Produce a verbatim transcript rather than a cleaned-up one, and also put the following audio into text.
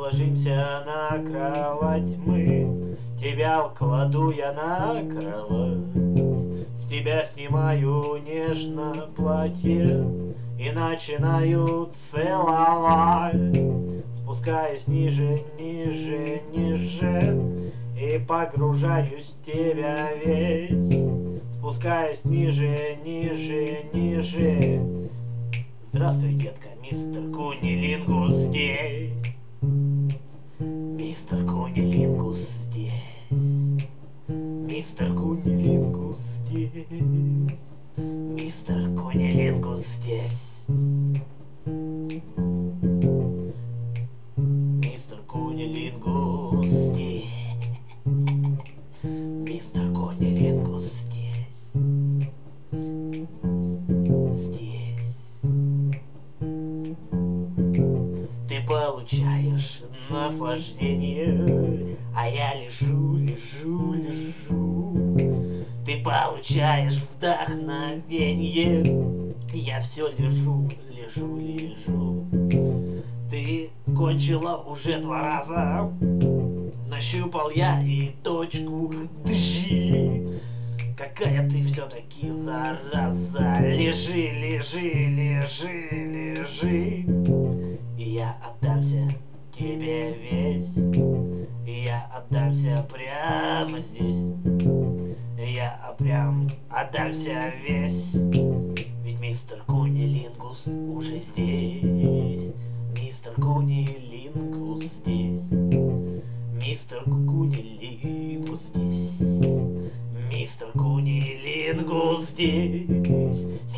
ложимся на кровать мы, тебя кладу я на кровать, с тебя снимаю нежно платье и начинаю целовать, спускаюсь ниже, ниже, ниже и погружаюсь в тебя весь, спускаюсь ниже, ниже, ниже. Здравствуй, детка, мистер Кунилингус здесь. Мистер Кунилингус здесь. Мистер Кунилингус здесь. Мистер Кунилингус здесь. Мистер Кунилингус здесь. Мистер Кунилингус здесь. Здесь. Ты получаешь наслаждение, а я лежу, лежу, лежу. Ты получаешь вдохновение, я все лежу, лежу, лежу. Ты кончила уже два раза, нащупал я и точку дыши. Какая ты все-таки зараза. Лежи, лежи, лежи, лежи. И я отдамся тебе весь. И я отдамся прямо здесь. И я прям отдамся весь. Ведь мистер Кунилингус уже здесь. Мистер Кунилингус здесь. Мистер Кунилингус здесь. Мистер Кунилингус здесь.